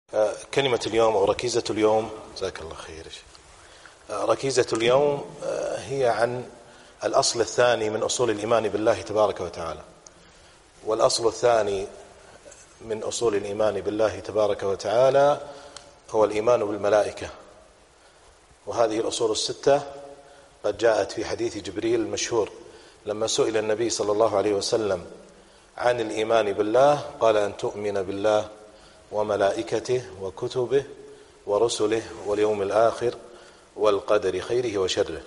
كلمة اليوم أو ركيزة اليوم، جزاك الله خير. ركيزة اليوم هي عن الأصل الثاني من أصول الإيمان بالله تبارك وتعالى. والأصل الثاني من أصول الإيمان بالله تبارك وتعالى هو الإيمان بالملائكة. وهذه الأصول الستة قد جاءت في حديث جبريل المشهور لما سئل النبي صلى الله عليه وسلم عن الإيمان بالله قال: أن تؤمن بالله وملائكته وكتبه ورسله واليوم الآخر والقدر خيره وشره.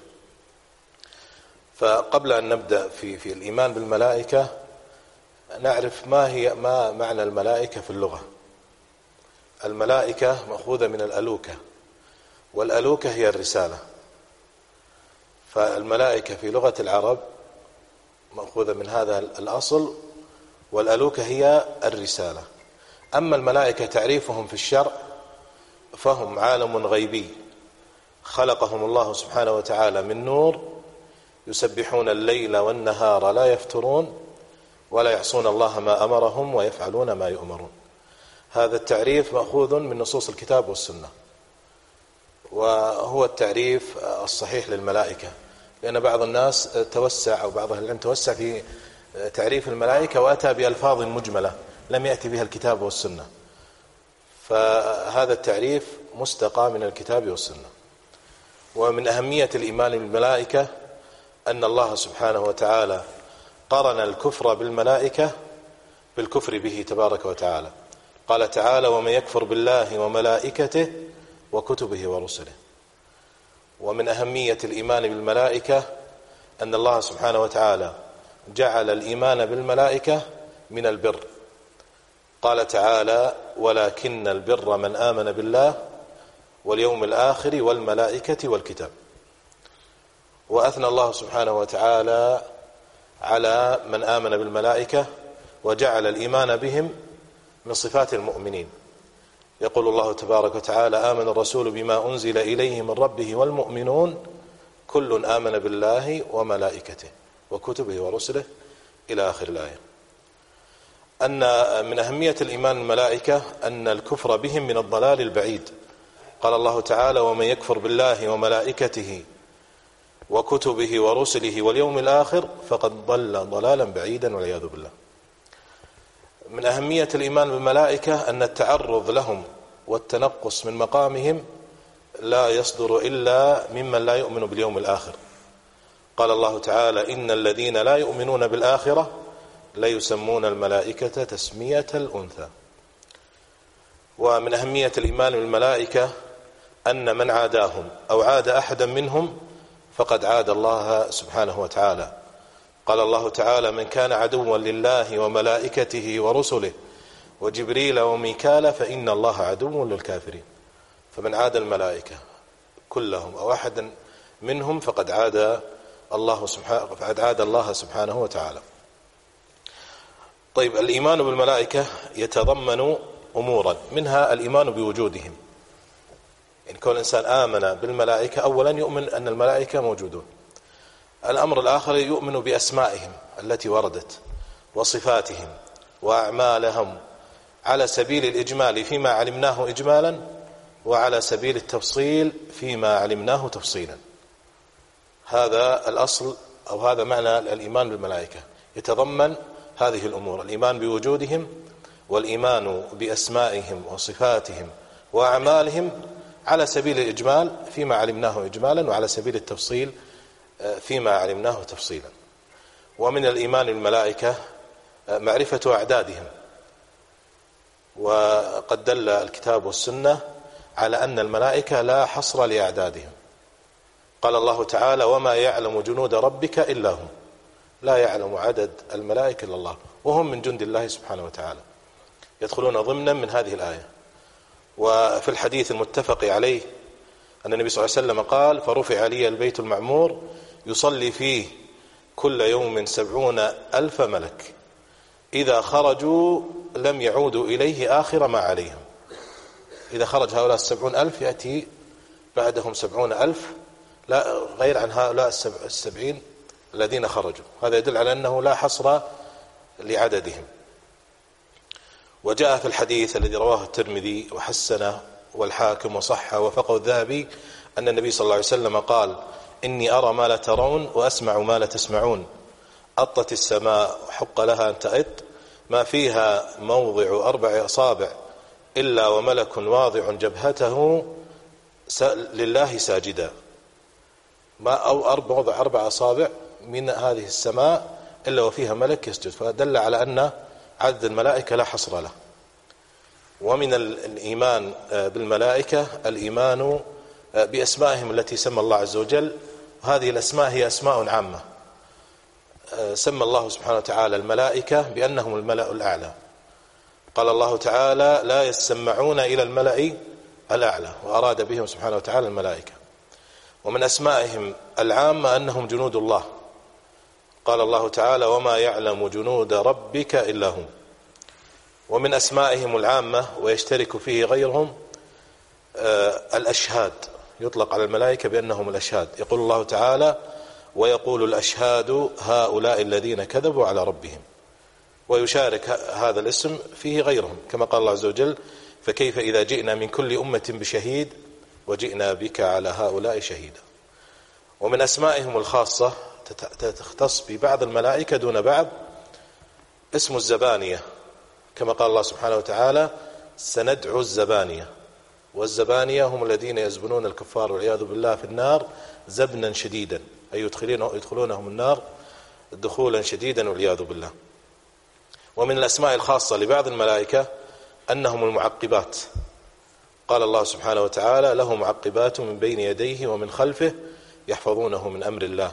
فقبل أن نبدأ في الإيمان بالملائكة نعرف ما معنى الملائكة في اللغة. الملائكة مأخوذة من الألوكة، والألوكة هي الرسالة. فالملائكة في لغة العرب مأخوذة من هذا الأصل، والألوكة هي الرسالة. أما الملائكة تعريفهم في الشرع فهم عالم غيبي خلقهم الله سبحانه وتعالى من نور، يسبحون الليل والنهار لا يفترون ولا يعصون الله ما أمرهم ويفعلون ما يؤمرون. هذا التعريف مأخوذ من نصوص الكتاب والسنة، وهو التعريف الصحيح للملائكة، لأن بعض الناس توسع أو بعض العلم توسع في تعريف الملائكة وأتى بألفاظ مجملة لم يأتي بها الكتاب والسنة. فهذا التعريف مستقى من الكتاب والسنة. ومن أهمية الإيمان بالملائكة أن الله سبحانه وتعالى قرن الكفر بالملائكة بالكفر به تبارك وتعالى. قال تعالى: ومن يكفر بالله وملائكته وكتبه ورسله. ومن أهمية الإيمان بالملائكة أن الله سبحانه وتعالى جعل الإيمان بالملائكة من البر. قال تعالى: ولكن البر من آمن بالله واليوم الآخر والملائكة والكتاب. وأثنى الله سبحانه وتعالى على من آمن بالملائكة وجعل الإيمان بهم من صفات المؤمنين. يقول الله تبارك وتعالى: آمن الرسول بما أنزل إليه من ربه والمؤمنون كل آمن بالله وملائكته وكتبه ورسله إلى آخر الآية. أن من أهمية الإيمان بالملائكة أن الكفر بهم من الضلال البعيد. قال الله تعالى: ومن يكفر بالله وملائكته وكتبه ورسله واليوم الآخر فقد ضل ضلالا بعيدا والعياذ بالله. من أهمية الإيمان بالملائكة أن التعرض لهم والتنقص من مقامهم لا يصدر إلا ممن لا يؤمن باليوم الآخر. قال الله تعالى: إن الذين لا يؤمنون بالآخرة لا يسمون الملائكة تسمية الأنثى. ومن أهمية الإيمان بالملائكة أن من عاداهم أو عاد أحدا منهم فقد عاد الله سبحانه وتعالى. قال الله تعالى: من كان عدوا لله وملائكته ورسله وجبريل وميكال فإن الله عدو للكافرين. فمن عاد الملائكة كلهم أو أحدا منهم فقد عاد الله سبحانه وتعالى. طيب، الإيمان بالملائكة يتضمن أمورا، منها الإيمان بوجودهم. إن كل إنسان آمن بالملائكة أولا يؤمن أن الملائكة موجودون. الأمر الآخر يؤمن بأسمائهم التي وردت وصفاتهم وأعمالهم على سبيل الإجمال فيما علمناه إجمالا، وعلى سبيل التفصيل فيما علمناه تفصيلا. هذا الأصل أو هذا معنى الإيمان بالملائكة، يتضمن هذه الأمور: الإيمان بوجودهم، والإيمان بأسمائهم وصفاتهم وأعمالهم على سبيل الإجمال فيما علمناه إجمالا، وعلى سبيل التفصيل فيما علمناه تفصيلا. ومن الإيمان بالملائكة معرفة أعدادهم، وقد دل الكتاب والسنة على أن الملائكة لا حصر لأعدادهم. قال الله تعالى: وما يعلم جنود ربك إلا هم. لا يعلم عدد الملائكة إلا الله، وهم من جند الله سبحانه وتعالى، يدخلون ضمنا من هذه الآية. وفي الحديث المتفق عليه أن النبي صلى الله عليه وسلم قال: فرفع لي البيت المعمور يصلي فيه كل يوم 70,000 ملك، إذا خرجوا لم يعودوا إليه آخر ما عليهم. إذا خرج هؤلاء 70,000 يأتي بعدهم 70,000 لا غير عن هؤلاء 70 الذين خرجوا. هذا يدل على أنه لا حصر لعددهم. وجاء في الحديث الذي رواه الترمذي وحسنه والحاكم وصحه ووافقه الذهبي أن النبي صلى الله عليه وسلم قال: إني أرى ما لا ترون وأسمع ما لا تسمعون. أطت السماء وحق لها أن تأط، ما فيها موضع 4 أصابع إلا وملك واضع جبهته لله ساجدا. ما أو موضع 4 أصابع من هذه السماء إلا وفيها ملك يسجد، فدل على أن عدد الملائكة لا حصر له. ومن الإيمان بالملائكة الإيمان بأسمائهم التي سمى الله عز وجل، وهذه الأسماء هي أسماء عامة. سمى الله سبحانه وتعالى الملائكة بأنهم الملأ الأعلى. قال الله تعالى: لا يسمعون إلى الملأ الأعلى، وأراد بهم سبحانه وتعالى الملائكة. ومن أسمائهم العامة أنهم جنود الله. قال الله تعالى: وما يعلم جنود ربك إلا هم. ومن أسمائهم العامة ويشترك فيه غيرهم الأشهاد، يطلق على الملائكة بأنهم الأشهاد. يقول الله تعالى: ويقول الأشهاد هؤلاء الذين كذبوا على ربهم. ويشارك هذا الاسم فيه غيرهم، كما قال الله عز وجل: فكيف إذا جئنا من كل أمة بشهيد وجئنا بك على هؤلاء شهيدا. ومن أسمائهم الخاصة تختص ببعض الملائكة دون بعض اسم الزبانية، كما قال الله سبحانه وتعالى: سندعو الزبانية. والزبانية هم الذين يزبنون الكفار والعياذ بالله في النار زبنا شديدا، أي يدخلونهم النار دخولا شديدا والعياذ بالله. ومن الأسماء الخاصة لبعض الملائكة أنهم المعقبات. قال الله سبحانه وتعالى: له معقبات من بين يديه ومن خلفه يحفظونه من أمر الله.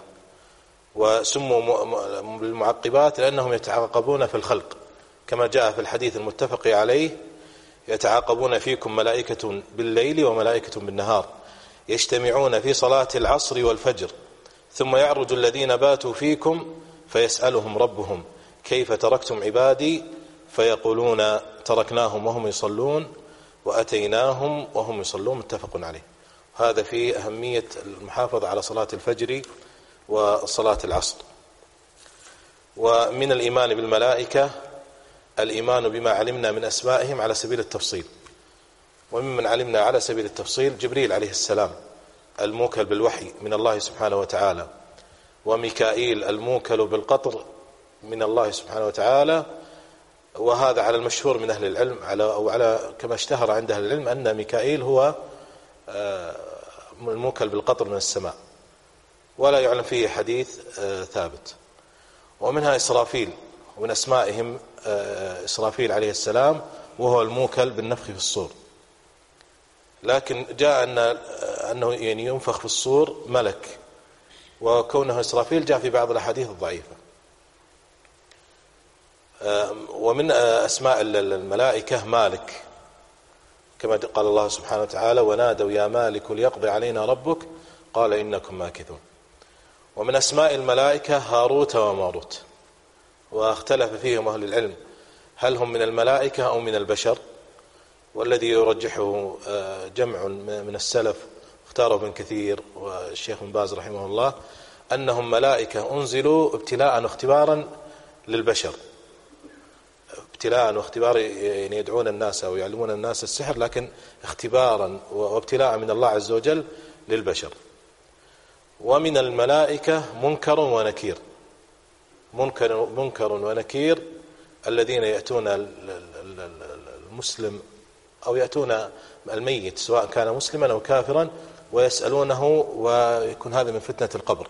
وسموا بالمعقبات لأنهم يتعاقبون في الخلق، كما جاء في الحديث المتفق عليه: يتعاقبون فيكم ملائكة بالليل وملائكة بالنهار، يجتمعون في صلاة العصر والفجر، ثم يعرج الذين باتوا فيكم فيسألهم ربهم: كيف تركتم عبادي؟ فيقولون: تركناهم وهم يصلون وأتيناهم وهم يصلون. متفق عليه. هذا في أهمية المحافظة على صلاة الفجر وصلاة العصر. ومن الإيمان بالملائكة الإيمان بما علمنا من أسمائهم على سبيل التفصيل. وممن علمنا على سبيل التفصيل جبريل عليه السلام الموكل بالوحي من الله سبحانه وتعالى، وميكائيل الموكل بالقطر من الله سبحانه وتعالى. وهذا على المشهور من أهل العلم، على كما اشتهر عند أهل العلم أن ميكائيل هو الموكل بالقطر من السماء، ولا يعلم فيه حديث ثابت. ومنها إسرافيل، ومن أسمائهم إسرافيل عليه السلام وهو الموكل بالنفخ في الصور. لكن جاء أنه يعني ينفخ في الصور ملك، وكونه إسرافيل جاء في بعض الأحاديث الضعيفة. ومن أسماء الملائكة مالك، كما قال الله سبحانه وتعالى: ونادوا يا مالك ليقضي علينا ربك قال إنكم ماكثون. ومن أسماء الملائكة هاروت وماروت، واختلف فيهم أهل العلم هل هم من الملائكة أو من البشر، والذي يرجحه جمع من السلف اختاره ابن كثير والشيخ بن باز رحمه الله أنهم ملائكة أنزلوا ابتلاء واختبارا للبشر، ابتلاء واختبار، يعني يدعون الناس أو يعلمون الناس السحر، لكن اختبارا وابتلاء من الله عز وجل للبشر. ومن الملائكة منكر ونكير، منكر ونكير الذين يأتون المسلم أو يأتون الميت سواء كان مسلما أو كافرا ويسألونه، ويكون هذا من فتنة القبر.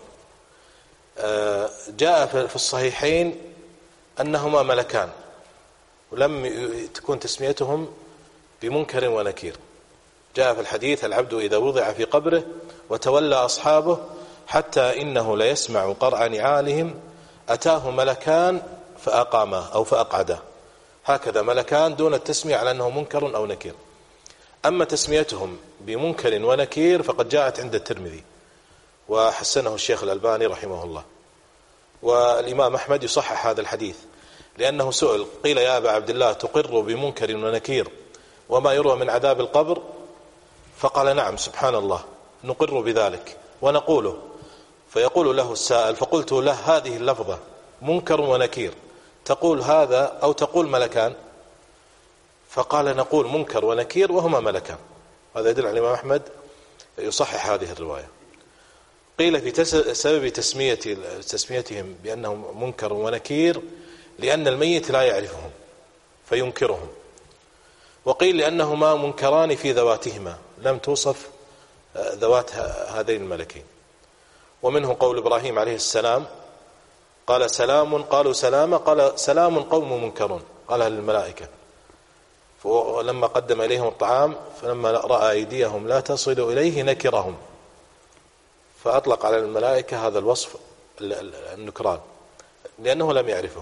جاء في الصحيحين أنهما ملكان، ولم تكون تسميتهم بمنكر ونكير. جاء في الحديث: العبد إذا وضع في قبره وتولى أصحابه حتى إنه ليسمع قرع نعالهم أتاه ملكان فأقاما أو فأقعدا. هكذا ملكان دون التسمية على أنه منكر أو نكير. أما تسميتهم بمنكر ونكير فقد جاءت عند الترمذي وحسنه الشيخ الألباني رحمه الله. والإمام أحمد يصحح هذا الحديث، لأنه سئل قيل: يا أبا عبد الله تقر بمنكر ونكير وما يروى من عذاب القبر؟ فقال: نعم سبحان الله، نقر بذلك ونقوله. فيقول له السائل: فقلت له هذه اللفظة منكر ونكير تقول هذا أو تقول ملكان؟ فقال نقول منكر ونكير وهما ملكان. هذا يدل على الإمام أحمد يصحح هذه الرواية. قيل في سبب تسميتهم بأنهم منكر ونكير لأن الميت لا يعرفهم فينكرهم، وقيل لأنهما منكران في ذواتهما لم توصف ذوات هذين الملكين. ومنه قول إبراهيم عليه السلام قال سلام، قالوا سلام، قال سلام قوم منكرون، قالها للملائكة. ولما قدم إليهم الطعام فلما رأى أيديهم لا تصل إليه نكرهم، فأطلق على الملائكة هذا الوصف النكران لأنه لم يعرفهم.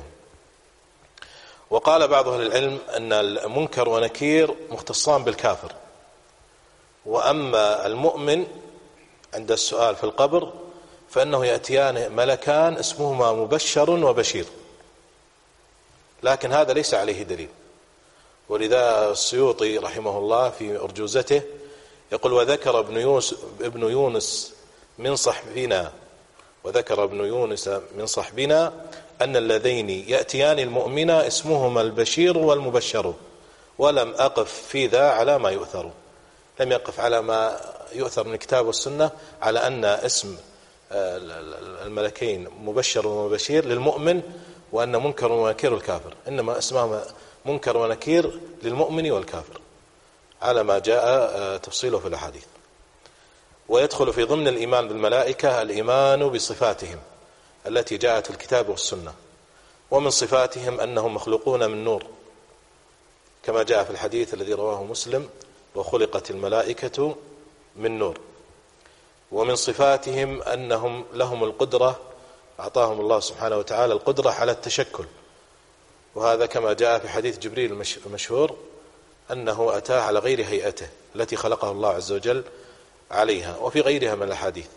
وقال بعض أهل العلم أن المنكر ونكير مختصان بالكافر، وأما المؤمن عند السؤال في القبر فإنه يأتيان ملكان اسمهما مبشر وبشير، لكن هذا ليس عليه دليل. ولذا السيوطي رحمه الله في أرجوزته يقول وذكر ابن يونس من صحبنا أن اللذين يأتيان المؤمن اسمهما البشير والمبشر، ولم أقف في ذا على ما يؤثر. لم يقف على ما يؤثر من الكتاب والسنة على أن اسم الملكين مبشر ومبشير للمؤمن وأن منكر ونكير الكافر، إنما اسمهما منكر ونكير للمؤمن والكافر على ما جاء تفصيله في الأحاديث. ويدخل في ضمن الإيمان بالملائكة الإيمان بصفاتهم التي جاءت في الكتاب والسنة. ومن صفاتهم أنهم مخلوقون من نور كما جاء في الحديث الذي رواه مسلم وخلقت الملائكة من نور. ومن صفاتهم أنهم لهم القدرة، أعطاهم الله سبحانه وتعالى القدرة على التشكل، وهذا كما جاء في حديث جبريل المشهور أنه أتاه على غير هيئته التي خلقه الله عز وجل عليها، وفي غيرها من الحديث.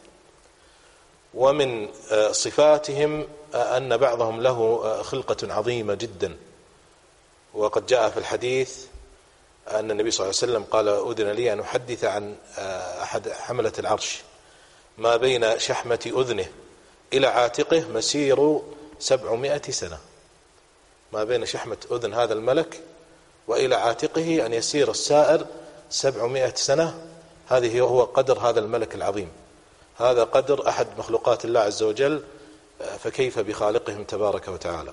ومن صفاتهم أن بعضهم له خلقة عظيمة جدا، وقد جاء في الحديث أن النبي صلى الله عليه وسلم قال أذن لي أن أحدث عن أحد حملة العرش ما بين شحمة أذنه إلى عاتقه مسير 700 سنة. ما بين شحمة أذن هذا الملك وإلى عاتقه أن يسير السائر 700 سنة. هذه هو قدر هذا الملك العظيم، هذا قدر أحد مخلوقات الله عز وجل، فكيف بخالقهم تبارك وتعالى.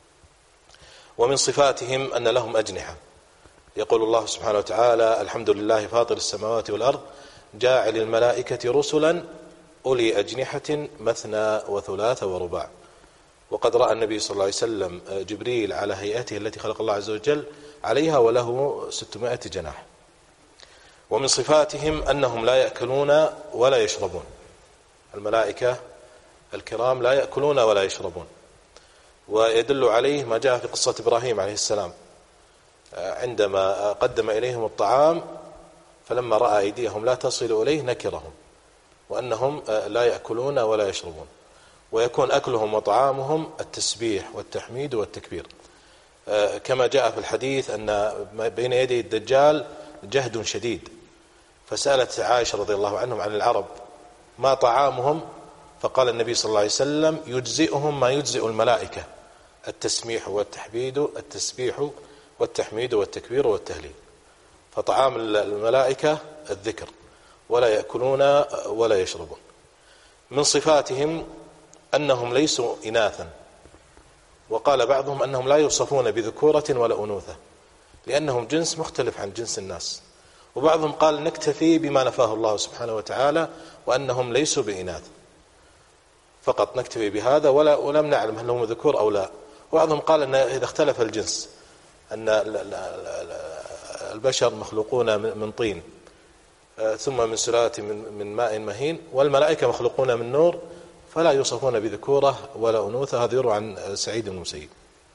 ومن صفاتهم أن لهم أجنحة، يقول الله سبحانه وتعالى الحمد لله فاطر السماوات والأرض جاعل الملائكة رسلا أولي أجنحة مثنى وثلاث ورباع. وقد رأى النبي صلى الله عليه وسلم جبريل على هيئته التي خلق الله عز وجل عليها وله 600 جناح. ومن صفاتهم أنهم لا يأكلون ولا يشربون، الملائكة الكرام لا يأكلون ولا يشربون. ويدل عليه ما جاء في قصة إبراهيم عليه السلام عندما قدم إليهم الطعام فلما رأى أيديهم لا تصل إليه نكرهم، وأنهم لا يأكلون ولا يشربون. ويكون أكلهم وطعامهم التسبيح والتحميد والتكبير، كما جاء في الحديث أن بين يدي الدجال جهد شديد، فسألت عائشة رضي الله عنهم عن العرب ما طعامهم، فقال النبي صلى الله عليه وسلم يجزئهم ما يجزئ الملائكة التسبيح والتحميد والتكبير والتهليل. فطعام الملائكة الذكر، ولا يأكلون ولا يشربون. من صفاتهم أنهم ليسوا إناثا، وقال بعضهم أنهم لا يوصفون بذكورة ولا أنوثة لأنهم جنس مختلف عن جنس الناس. وبعضهم قال نكتفي بما نفاه الله سبحانه وتعالى وأنهم ليسوا بإناث، فقط نكتفي بهذا ولم نعلم هل هم ذكور أو لا. وبعضهم قال أن إذا اختلف الجنس أن البشر مخلوقون من طين ثم من سلالة من ماء مهين، والملائكة مخلوقون من نور فلا يوصفون بذكورة ولا أنوثة. هذا يروى عن سعيد المسيب.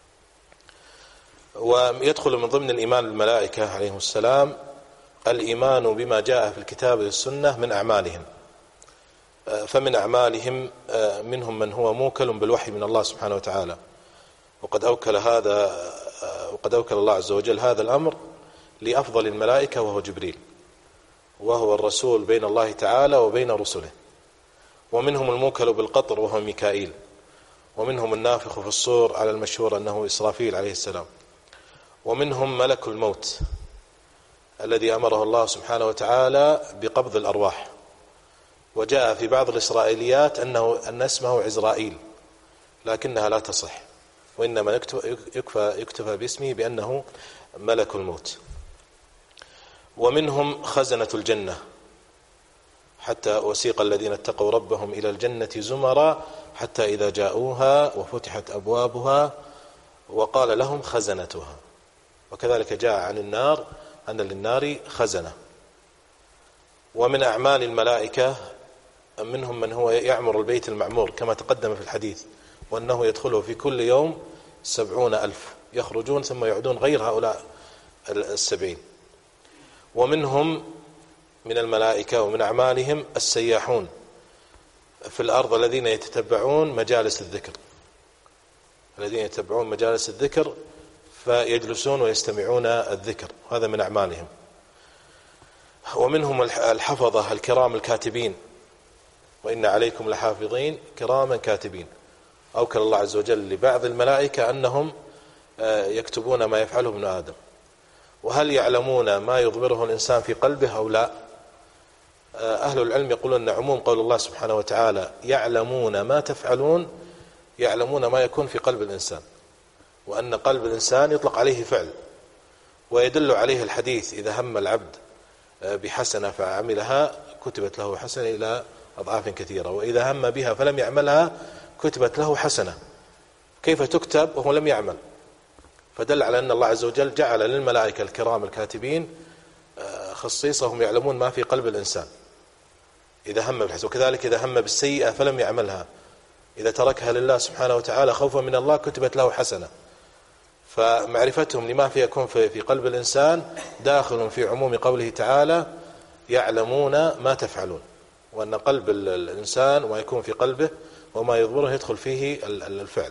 ويدخل من ضمن الإيمان بالملائكة عليهم السلام الإيمان بما جاء في الكتاب والسنة من أعمالهم. فمن أعمالهم منهم من هو موكل بالوحي من الله سبحانه وتعالى، وقد أوكل الله عز وجل هذا الأمر لأفضل الملائكة وهو جبريل، وهو الرسول بين الله تعالى وبين رسله. ومنهم الموكل بالقطر وهو ميكائيل، ومنهم النافخ في الصور على المشهور أنه إسرافيل عليه السلام. ومنهم ملك الموت الذي أمره الله سبحانه وتعالى بقبض الأرواح، وجاء في بعض الإسرائيليات أن اسمه عزرائيل، لكنها لا تصح، وإنما يكتفى باسمه بأنه ملك الموت. ومنهم خزنة الجنة، حتى وسيق الذين اتقوا ربهم إلى الجنة زمرا حتى إذا جاءوها وفتحت أبوابها وقال لهم خزنتها. وكذلك جاء عن النار أن للنار خزنة. ومن أعمال الملائكة منهم من هو يعمر البيت المعمور كما تقدم في الحديث، وأنه يدخله في كل يوم 70,000 يخرجون ثم يعودون غير هؤلاء 70. ومنهم من الملائكة ومن أعمالهم السياحون في الأرض الذين يتتبعون مجالس الذكر، الذين يتبعون مجالس الذكر فيجلسون ويستمعون الذكر، هذا من أعمالهم. ومنهم الحفظة الكرام الكاتبين، وإن عليكم لحافظين كراما كاتبين. أوكل الله عز وجل لبعض الملائكة أنهم يكتبون ما يفعله ابن آدم. وهل يعلمون ما يضمره الإنسان في قلبه أو لا؟ أهل العلم يقولون أن عموم قول الله سبحانه وتعالى يعلمون ما تفعلون، يعلمون ما يكون في قلب الإنسان، وأن قلب الإنسان يطلق عليه فعل، ويدل عليه الحديث إذا هم العبد بحسنة فعملها كتبت له حسنة إلى أضعاف كثيرة، وإذا هم بها فلم يعملها كتبت له حسنة. كيف تكتب وهو لم يعمل؟ فدل على أن الله عز وجل جعل للملائكة الكرام الكاتبين خصيصة، هم يعلمون ما في قلب الإنسان إذا هم بالحسنة. وكذلك إذا هم بالسيئة فلم يعملها، إذا تركها لله سبحانه وتعالى خوفا من الله كتبت له حسنة. فمعرفتهم لما يكون في قلب الإنسان داخل في عموم قوله تعالى يعلمون ما تفعلون، وأن قلب الإنسان وما يكون في قلبه وما يضمره يدخل فيه الفعل.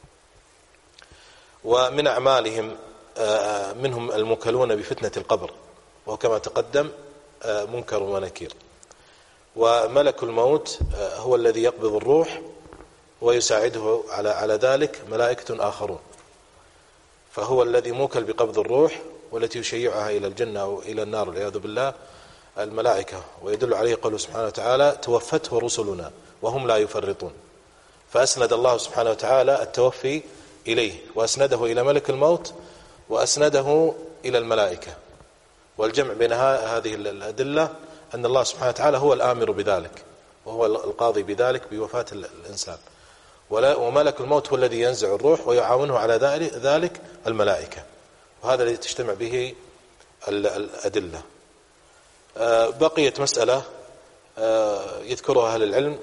ومن أعمالهم منهم الموكلون بفتنة القبر، وكما تقدم منكر ونكير. وملك الموت هو الذي يقبض الروح ويساعده على ذلك ملائكة آخرون، فهو الذي موكل بقبض الروح والتي يشيعها إلى الجنة أو إلى النار والعياذ بالله الملائكة. ويدل عليه قوله سبحانه وتعالى توفته رسلنا وهم لا يفرطون، فأسند الله سبحانه وتعالى التوفي إليه، وأسنده إلى ملك الموت، وأسنده إلى الملائكة. والجمع بين هذه الأدلة أن الله سبحانه وتعالى هو الآمر بذلك، وهو القاضي بذلك بوفاة الإنسان، وملك الموت هو الذي ينزع الروح ويعاونه على ذلك الملائكة. وهذا الذي تجتمع به الأدلة. بقيت مسألة يذكرها أهل العلم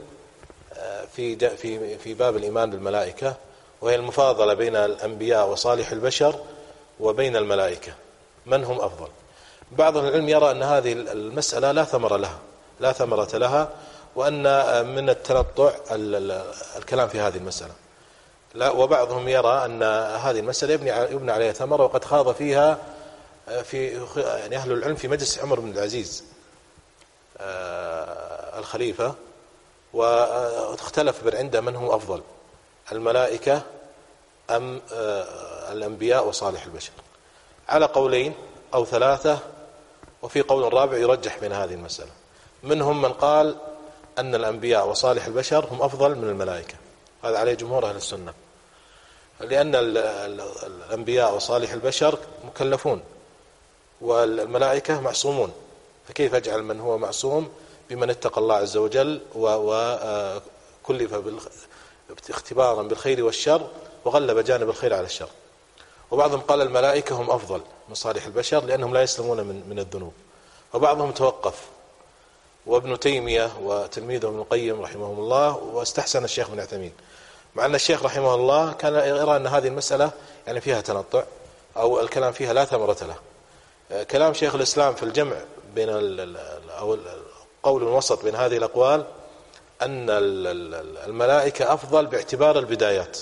في باب الإيمان بالملائكة، وهي المفاضلة بين الأنبياء وصالح البشر وبين الملائكة، من هم أفضل؟ بعض العلم يرى أن هذه المسألة لا ثمرة لها، وأن من التنطع الكلام في هذه المسألة. وبعضهم يرى أن هذه المسألة يبنى عليها ثمرة، وقد خاض فيها يعني أهل العلم في مجلس عمر بن العزيز الخليفة، واختلف عنده من هم أفضل، الملائكة أم الأنبياء وصالح البشر، على قولين أو ثلاثة، وفي قول رابع يرجح بين هذه المسألة. منهم من قال أن الأنبياء وصالح البشر هم أفضل من الملائكة، هذا عليه جمهور أهل السنة، لأن الأنبياء وصالح البشر مكلفون والملائكة معصومون، فكيف أجعل من هو معصوم بمن اتقى الله عز وجل وكلف اختبارا بالخير والشر وغلب جانب الخير على الشر. وبعضهم قال الملائكة هم أفضل من صالح البشر لأنهم لا يسلمون من الذنوب، وبعضهم توقف، وابن تيمية وتلميذه ابن القيم رحمهم الله، واستحسن الشيخ بن عثيمين، مع أن الشيخ رحمه الله كان يرى أن هذه المسألة يعني فيها تنطع أو الكلام فيها لا ثمرة له. كلام شيخ الإسلام في الجمع بين أو القول الوسط بين هذه الأقوال أن الملائكة أفضل باعتبار البدايات،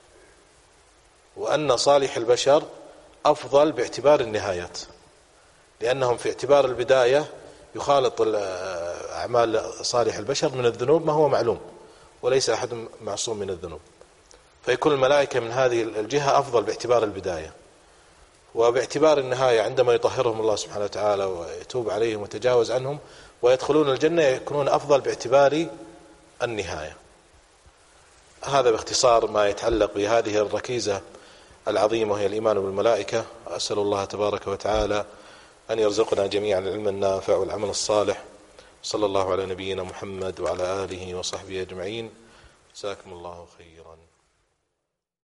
وأن صالح البشر أفضل باعتبار النهايات، لأنهم في اعتبار البداية يخالط أعمال صالح البشر من الذنوب ما هو معلوم، وليس أحد معصوم من الذنوب، فيكون الملائكة من هذه الجهة أفضل باعتبار البداية. وباعتبار النهاية عندما يطهرهم الله سبحانه وتعالى ويتوب عليهم ويتجاوز عنهم ويدخلون الجنة يكونون أفضل باعتبار النهاية. هذا باختصار ما يتعلق بهذه الركيزة العظيمة وهي الإيمان بالملائكة. أسأل الله تبارك وتعالى أن يرزقنا جميعا العلم النافع والعمل الصالح. صلى الله على نبينا محمد وعلى آله وصحبه أجمعين. جزاكم الله خيرا.